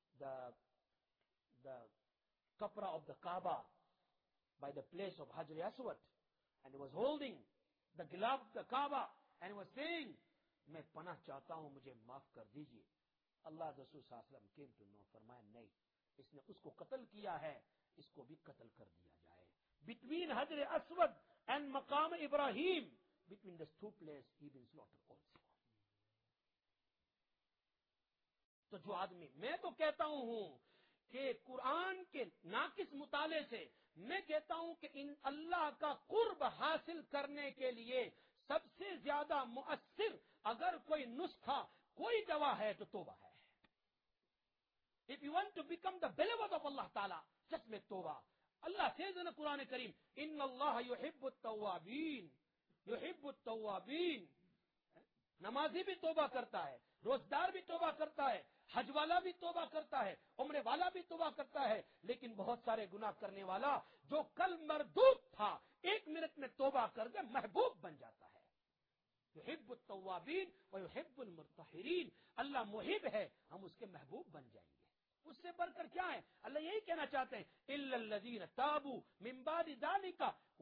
the kapra of the Kaaba by the place of Hajar Aswad, and he was holding the glove of the Kaaba and he was saying, میں پناہ چاہتا ہوں مجھے معاف کر دیجیے. اللہ رسول صلی اللہ علیہ وسلم came to know, فرمایا نہیں، اس نے اس کو قتل کیا ہے، اس کو بھی قتل کر دیا جائے. Between Hajar Aswad and مقام ابراہیم, between these two places he been slaughtered also. تو جو آدمی، میں تو کہتا ہوں کہ قرآن کے ناقص مطالعے سے میں کہتا ہوں کہ ان اللہ کا قرب حاصل کرنے کے لیے سب سے زیادہ مؤثر اگر کوئی نسخہ کوئی دوا ہے تو توبہ ہے. If you want to become the beloved of Allah Ta'ala, just make توبہ. اللہ says in قرآن کریم ان اللہ یحب التوابین یحب التوابین. نمازی بھی توبہ کرتا ہے، روزدار بھی توبہ کرتا ہے، حج والا بھی توبہ کرتا ہے، عمرے والا بھی توبہ کرتا ہے، لیکن بہت سارے گناہ کرنے والا جو کل مردود تھا 1 منٹ میں توبہ کر کے محبوب بن جاتا ہے. یحب التوابین ویحب المرتحرین. اللہ محب ہے، ہم اس کے محبوب بن جائیں گے. اس سے بڑھ کر کیا ہے؟ اللہ یہی کہنا چاہتے ہیں الا الذین تابوا من بعد ذلک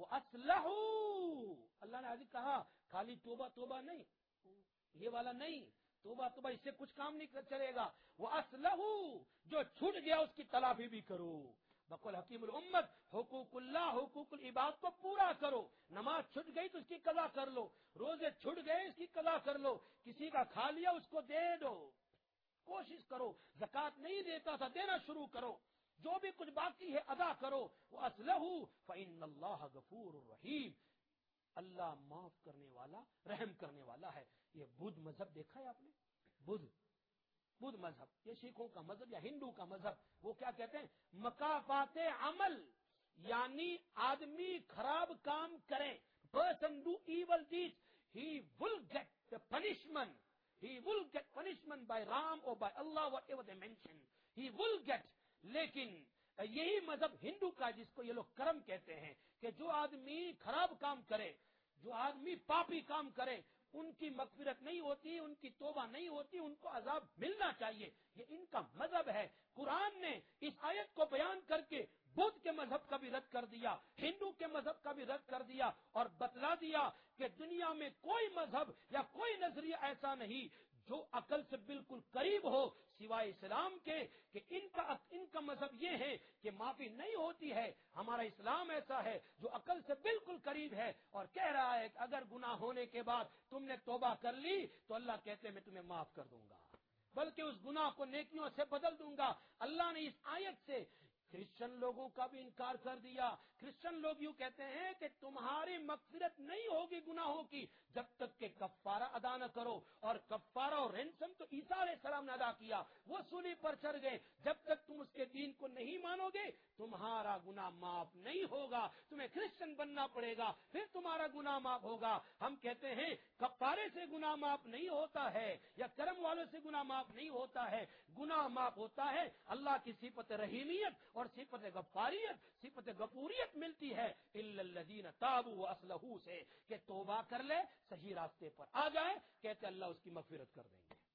واصلحوا. اللہ نے آج کہا خالی توبہ توبہ نہیں، یہ والا نہیں، توبہ توبہ اس سے کچھ کام نہیں چلے گا. وہ اصلحوا، جو چھوٹ گیا اس کی تلافی بھی کرو. بقول حکیم الامت حقوق اللہ حقوق العباد کو پورا کرو. نماز چھٹ گئی تو اس کی قضا کر لو، روزے چھٹ گئے اس کی قضا کر لو، کسی کا کھا لیا اس کو دے دو، کوشش کرو. زکوٰۃ نہیں دیتا تھا دینا شروع کرو، جو بھی کچھ باقی ہے ادا کرو. وہ اصلحوا فإن اللہ غفور الرحیم. اللہ معاف کرنے والا رحم کرنے والا ہے. یہ بدھ مذہب دیکھا ہے آپ نے؟ بدھ مذہب، یہ سکھوں کا مذہب یا ہندو کا مذہب، وہ کیا کہتے ہیں؟ مکافات عمل، یعنی آدمی خراب کام کرے، person do evil deeds, he will get the punishment. He will get punishment by Ram or by Allah, whatever they mention. He will get. لیکن یہی مذہب ہندو کا جس کو یہ لوگ کرم کہتے ہیں کہ جو آدمی خراب کام کرے، جو آدمی پاپی کام کرے، ان کی مغفرت نہیں ہوتی، ان کی توبہ نہیں ہوتی، ان کو عذاب ملنا چاہیے. یہ ان کا مذہب ہے. قرآن نے اس آیت کو بیان کر کے بدھ کے مذہب کا بھی رد کر دیا، ہندو کے مذہب کا بھی رد کر دیا اور بتلا دیا کہ دنیا میں کوئی مذہب یا کوئی نظریہ ایسا نہیں جو عقل سے بالکل قریب ہو سوائے اسلام کے، کہ ان کا مذہب یہ ہے کہ معافی نہیں ہوتی ہے. ہمارا اسلام ایسا ہے جو عقل سے بالکل قریب ہے اور کہہ رہا ہے کہ اگر گناہ ہونے کے بعد تم نے توبہ کر لی تو اللہ کہتے ہیں میں تمہیں معاف کر دوں گا، بلکہ اس گناہ کو نیکیوں سے بدل دوں گا. اللہ نے اس آیت سے کرسچن لوگوں کا بھی انکار کر دیا. کرسچن لوگ یوں کہتے ہیں کہ تمہاری مغفرت نہیں ہوگی گناہوں کی جب تک کہ کفارہ ادا نہ کرو، اور کفارہ اور رینسم تو عیسیٰ علیہ السلام نے ادا کیا، وہ سولی پر چڑھ گئے. جب تک تم اس کے دین کو نہیں مانو گے تمہارا گناہ معاف نہیں ہوگا، تمہیں کرسچن بننا پڑے گا پھر تمہارا گناہ معاف ہوگا. ہم کہتے ہیں کفارے سے گناہ معاف نہیں ہوتا ہے یا کرم والوں سے گناہ معاف نہیں ہوتا ہے. گناہ معاف ہوتا ہے اللہ کی صفت رحیمیت اور صفت غفاریت، صفت غفوریت ملتی ہے الا الذین تابوا واصلحوا سے، کہ توبہ کر لے، صحیح راستے پر آ جائے، کہتے اللہ اس کی مغفرت کر دیں گے.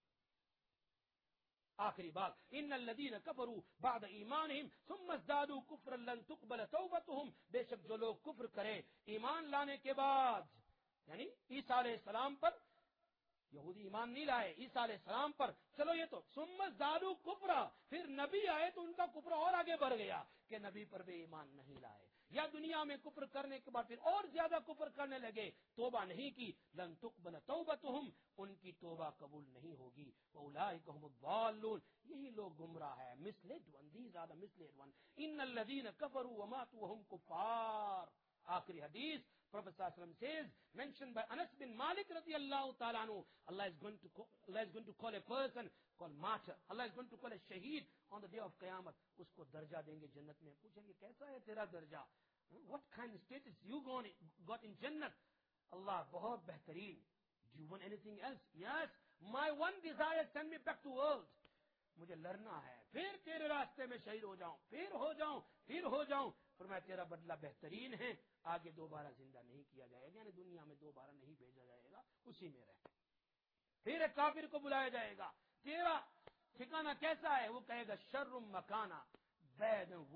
آخری بات ان الذین کفروا بعد ایمانہم ثم ازدادوا کفرا لن تقبل توبتہم. بے شک جو لوگ کفر کریں ایمان لانے کے بعد، یعنی عیسیٰ علیہ السلام پر یہودی ایمان نہیں لائے عیسیٰ علیہ السلام پر، چلو یہ تو ثم ازدادوا کفرا، پھر نبی آئے تو ان کا کفر اور آگے بڑھ گیا کہ نبی پر بھی ایمان نہیں لائے، یا دنیا میں کفر کرنے کے بعد پھر اور زیادہ کفر کرنے لگے، توبہ نہیں کی، لن تقبل توبتہم، ان کی توبہ قبول نہیں ہوگی، واولئک هم الضالون، یہی لوگ گمراہ ہے، misled one, these are the misled one, ان الذین کفروا وماتوا وهم کفار. آخری حدیث Prophet ﷺ says, mentioned by Anas bin Malik radiallahu ta'ala anhu, Allah is going to call a person called martyr. Allah is going to call a shaheed on the day of Qiyamah. اس کو درجہ دیں گے جنت میں، پوچھیں گے کیسا ہے تیرا درجہ، what kind of status you got in Jannat. اللہ بہت بہترین. Do you want anything else? Yes, my one desire, send me back to world. مجھے لڑنا ہے، پھر تیرے راستے میں شہید ہو جاؤں، پھر ہو جاؤں. فرمایا تیرا بدلہ بہترین ہے، آگے دوبارہ زندہ نہیں کیا جائے گا، یعنی دنیا میں دوبارہ نہیں بھیجا جائے گا، اسی میں رہ. پھر ایک کافر کو بلایا جائے گا، تیرا ٹھکانہ کیسا ہے؟ وہ کہے گا شر مکانہ، bad and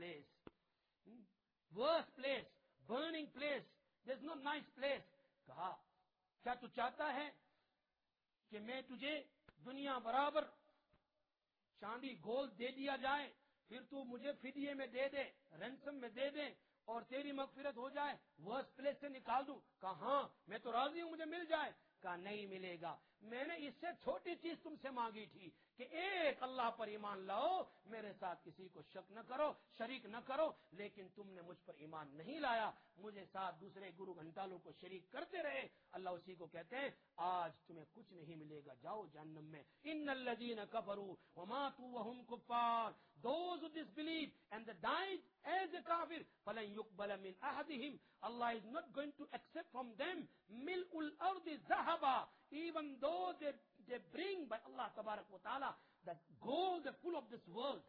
worse place, burning place, there is no nice place. کہا کیا تو چاہتا ہے کہ میں تجھے دنیا برابر چاندی گولڈ دے دیا جائے، پھر تو مجھے فدیے میں دے دے، رینسم میں دے دے، اور تیری مغفرت ہو جائے، ورس پلیس سے نکال دوں؟ کہا ہاں میں تو راضی ہوں، مجھے مل جائے. کہا نہیں ملے گا، میں نے اس سے چھوٹی چیز تم سے مانگی تھی کہ ایک اللہ پر ایمان لاؤ، میرے ساتھ کسی کو شک نہ کرو، شریک نہ کرو، لیکن تم نے مجھ پر ایمان نہیں لایا، مجھے ساتھ دوسرے گرو گھنٹالوں کو شریک کرتے رہے. اللہ اسی کو کہتے ہیں آج تمہیں کچھ نہیں ملے گا، جاؤ جہنم میں. ان الذین کفروا وماتوا وهم کفار، those who disbelieve and they died as a kafir فلن يقبل من احدهم، Allah is not going to accept from them ملء الارض ذهبا، even though they bring by Allah tabarak wa ta'ala that gold full of this world,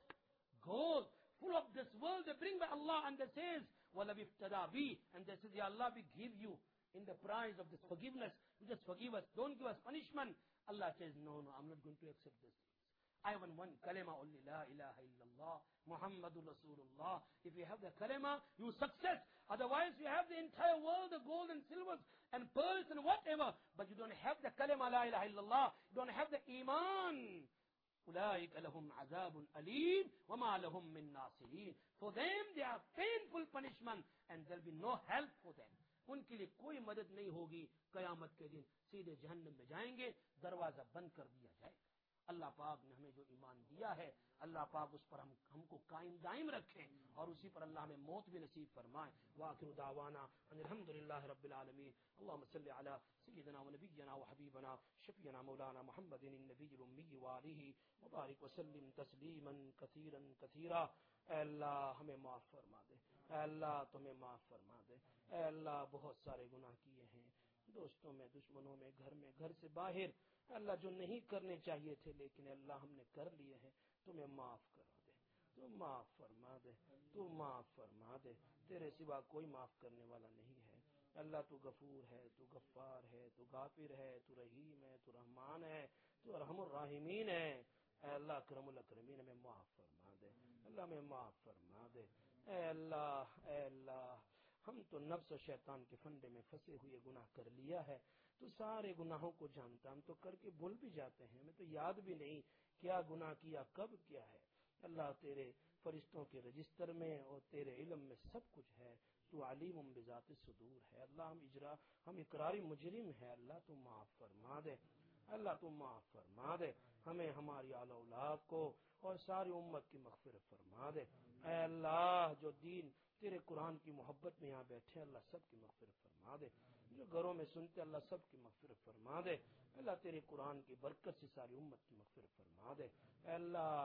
they bring by Allah, and they says وَلَوِ افْتَدَى بِي، and they says, Ya Allah, we give you in the price of this forgiveness, you just forgive us, don't give us punishment. Allah says, no, I'm not going to accept this. I want one kalima only, la ilaha illallah Muhammadur Rasulullah. If you have the kalima, you success. Otherwise, you have the entire world, the gold and silvers and pearls and whatever, but you don't have the kalima la ilaha illallah, you don't have the iman. أولئك لهم عذاب أليم وما لهم من ناصرين. For them, they are painful punishment and there will be no help for them. ان کے لیے کوئی مدد نہیں ہوگی. قیامت کے دن سیدھے جہنم میں جائیں گے، دروازہ بند کر دیا جائے گا. اللہ پاک نے ہمیں جو ایمان دیا ہے، اللہ پاک اس پر ہم کو قائم دائم رکھیں اور اسی پر اللہ ہمیں موت بھی نصیب فرمائے. وآخر دعوانا ان الحمد للہ رب العالمین. اللهم صل على سيدنا ونبينا وحبيبنا شفيعنا مولانا محمد النبي الأمي وآله وبارك وسلم تسليما كثيرا كثيرا. اے اللہ ہمیں معاف فرما دے، اے اللہ تمہیں معاف فرما دے. اے اللہ بہت سارے گناہ کیے ہیں، دوستوں میں، دشمنوں میں، گھر سے باہر، اللہ جو نہیں کرنے چاہیے تھے لیکن اللہ ہم نے کر لیے ہیں. تمہیں معاف کرا دے، تو معاف فرما دے، تو معاف فرما دے. تیرے سوا کوئی معاف کرنے والا نہیں ہے. اللہ تو غفور ہے، تو غفار ہے، تو غافر ہے، تو رحیم ہے، تو رحمان ہے، تو ارحم الراحمین ہے. اے اللہ اکرم الاکرمین ہمیں معاف فرما دے، اللہ ہمیں معاف فرما دے. اے اللہ ہم تو نفس و شیطان کے فندے میں پھنسے ہوئے گناہ کر لیا ہے. تو سارے گناہوں کو جانتا، ہم تو کر کے بھول بھی جاتے ہیں، ہمیں تو یاد بھی نہیں کیا گناہ کیا، کب کیا ہے. اللہ تیرے فرشتوں کے رجسٹر میں اور تیرے علم میں سب کچھ ہے. تو علیم بذات الصدور ہے. اللہ ہم اقراری مجرم ہے. اللہ تو معاف فرما دے، اللہ تو معاف فرما دے. ہمیں، ہماری آل اولاد کو اور ساری امت کی مغفرت فرما دے. اے اللہ جو دین تیرے قرآن کی محبت میں یہاں بیٹھے، اللہ سب کی مغفرت فرما دے. جو گھروں میں سنتے، اللہ سب کی مغفرت فرما دے. اللہ تیرے قرآن کی برکت سے ساری امت کی مغفرت فرما دے. اے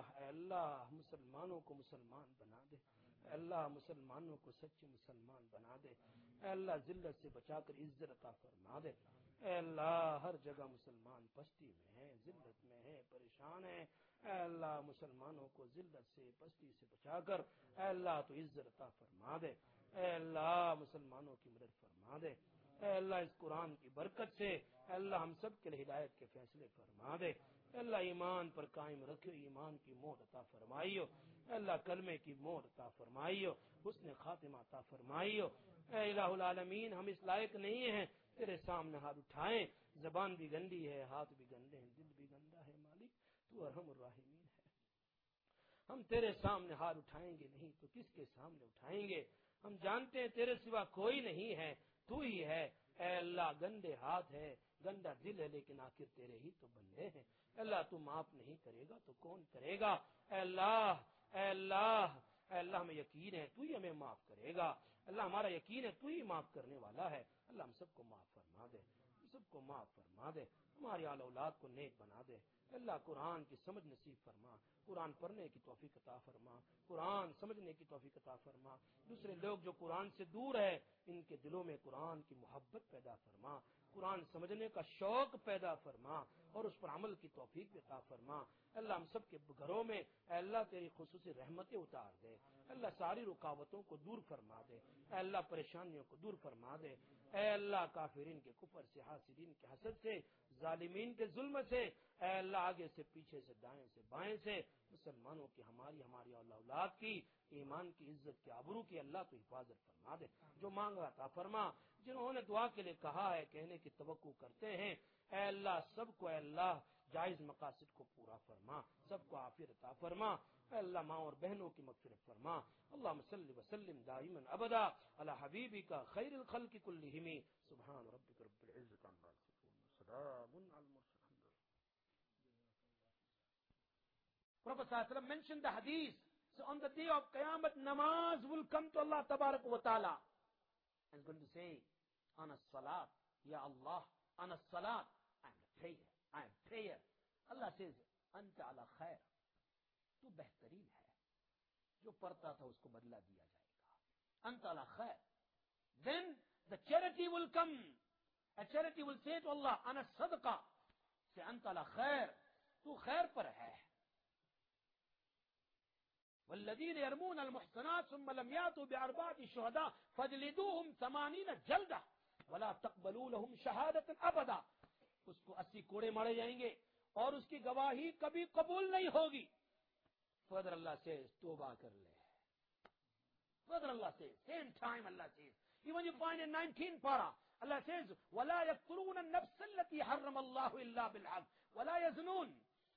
اللہ مسلمانوں کو مسلمان بنا دے. اے اللہ مسلمانوں کو سچے مسلمان بنا دے. اے اللہ ذلت سے بچا کر عزت عطا فرما دے. اے اللہ ہر جگہ مسلمان پستی میں ہے، ذلت میں ہے، پریشان ہے. اے اللہ مسلمانوں کو ذلت سے، پستی سے بچا کر اے اللہ تو عزت عطا فرما دے. اے اللہ مسلمانوں کی مدد فرما دے. اے اللہ اس قرآن کی برکت سے اے اللہ ہم سب کے لیے ہدایت کے فیصلے فرما دے. اے اللہ ایمان پر قائم رکھو، ایمان کی موت عطا فرمائیو. اے اللہ کلمے کی موت عطا فرمائیو، حسن خاتمہ عطا فرمائیو. اے الہ العالمین ہم اس لائق نہیں ہیں تیرے سامنے ہاتھ اٹھائیں زبان بھی گندی ہے، ہاتھ بھی گندے ہیں، دل بھی گندا ہے، مالک تو ارحم الراحمین ہے۔ ہم تیرے سامنے ہاتھ اٹھائیں گے نہیں تو کس کے سامنے اٹھائیں گے؟ ہم جانتے ہیں تیرے سوا کوئی نہیں ہے، تو ہی ہے۔ اے اللہ گندے ہاتھ ہے، گندا دل ہے، لیکن آخر تیرے ہی تو بندے ہیں۔ اللہ تو معاف نہیں کرے گا تو کون کرے گا؟ اے اللہ، اے اللہ، اے اللہ ہمیں یقین ہے تو ہی ہمیں معاف کرے گا۔ اللہ ہمارا یقین ہے تو ہی معاف کرنے والا ہے۔ اللہ ہم سب کو معاف فرما دے، ہم سب کو معاف فرما دے، ہماری آل اولاد کو نیک بنا دے۔ اللہ قرآن کی سمجھ نصیب فرما، قرآن پڑھنے کی توفیق عطا فرما، قرآن سمجھنے کی توفیق عطا فرما۔ دوسرے لوگ جو قرآن سے دور ہے ان کے دلوں میں قرآن کی محبت پیدا فرما، قرآن سمجھنے کا شوق پیدا فرما اور اس پر عمل کی توفیق عطا فرما۔ اللہ ہم سب کے گھروں میں اے اللہ تیری خصوصی رحمتیں اتار دے، اللہ ساری رکاوٹوں کو دور فرما دے، اے اللہ پریشانیوں کو دور فرما دے، اے اللہ کافرین کے کفر سے، حاسدین کے حسد سے، ظالمین کے ظلم سے، اے اللہ آگے سے پیچھے سے دائیں سے بائیں سے مسلمانوں کی، ہماری اولاد کی، ایمان کی، عزت کی، آبرو کی اللہ تو حفاظت فرما دے۔ جو مانگا عطا فرما، جنہوں نے دعا کے لیے کہا ہے، کہنے کی توقع کرتے ہیں، اے اللہ سب کو، اے اللہ جائز مقاصد کو پورا فرما، سب کو عافیت عطا فرما، اے اللہ ماں اور بہنوں کی مغفرت فرما۔ اللہم صلی وسلم دائما ابدا علی حبیبک خیر الخلق کلہم، سبحان ربک رب العزت عما یصفون، سلام علی المرسلین۔ Prophet ﷺ mentioned the hadith. So on the day of Qiyamah, namaz will come to Allah Tabarak wa Ta'ala and is going to say, Ana salat, Ya Allah, Ana salat, I am the prayer, I am prayer. Allah says, Anta ala khair, تو بہترین ہے، جو پڑھتا تھا اس کو بدلہ دیا جائے گا. Anta ala khair. Then the charity will come. A charity will say to Allah, Ana sadqa. Say, Anta ala khair, تو خیر پر ہے. والذین یرمون المحصنات ثم لم یاتوا باربعة شهداء فاجلدوهم 80 جلدہ ولا تقبلوا لهم شہادۃ ابدا. اس کو 80 کوڑے مارے جائیں گے اور اس کی گواہی کبھی قبول نہیں ہوگی. فردر اللہ سے توبہ کر لے. فردر اللہ سے same time Allah says, even you find in 19 para Allah says ولا يقتلون النفس التي حرم الله الا بالحق ولا يزنون.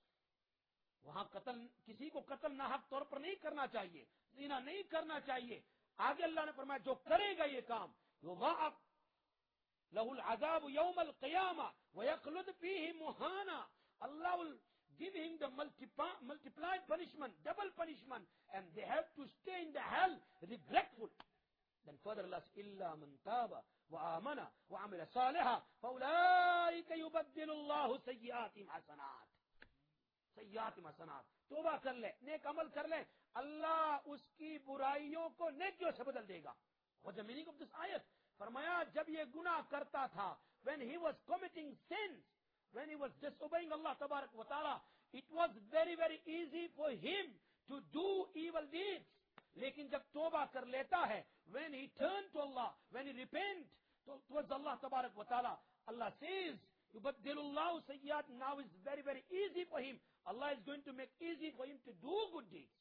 وہاں قتل، کسی کو قتل ناحق طور پر نہیں کرنا چاہیے، زنا نہیں کرنا چاہیے. آگے اللہ نے فرمایا جو کرے گا یہ کام یضاعف له العذاب یوم القیامہ ویخلد فیہ مہانا. اللہ will give him the multiplied punishment, double punishment, and they have to stay in the hell regretful. Then further Allah says, إِلَّا مَنْ تَابَ وَآمَنَ وَعَمِلَ صَالِحًا فَأُولَٰئِكَ يُبَدِّلُ اللَّهُ سَيِّئَاتِهِمْ حَسَنَاتٍ. سیئات حسنات، توبہ کر لے، نیک عمل کر لے، اللہ اس کی برائیوں کو نیکیوں سے بدل دے گا. What's the meaning of this ayat? فرمایا جب یہ گناہ کرتا تھا، when he was committing sins, when he was disobeying Allah tabarak wa ta'ala, it was very very easy for him to do evil deeds. لیکن جب توبہ کر لیتا ہے، when he turned to Allah, when he repent towards Allah tabarak wa ta'ala, Allah says يُبَدِّلُ اللَّهُ سَيِّئَاتٍ. Now it's very very easy for him. Allah is going to make easy for him to do good deeds.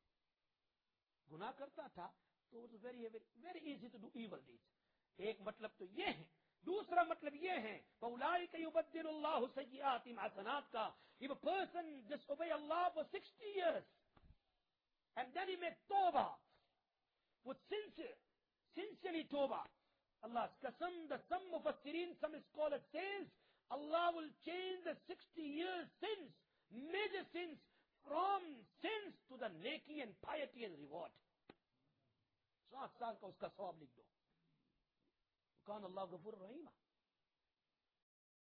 گناہ کرتا تھا تو it's very very very easy to do evil deeds. ایک مطلب تو یہ ہے. دوسرا مطلب یہ ہے فَأُولَٰئِكَ يُبَدِّلُ اللَّهُ سَيِّئَاتِهِمْ حَسَنَاتٍ کا. If a person disobey Allah for 60 years and then he make tawbah with sincerely tawbah, Allah's qasam, the some mufassirin, some scholars says Allah will change the 60 years sins, major sins, from sins to the neki and piety and reward. 60 سال کا اس کا ثواب لکھ دو. کان اللہ غفور رحیم.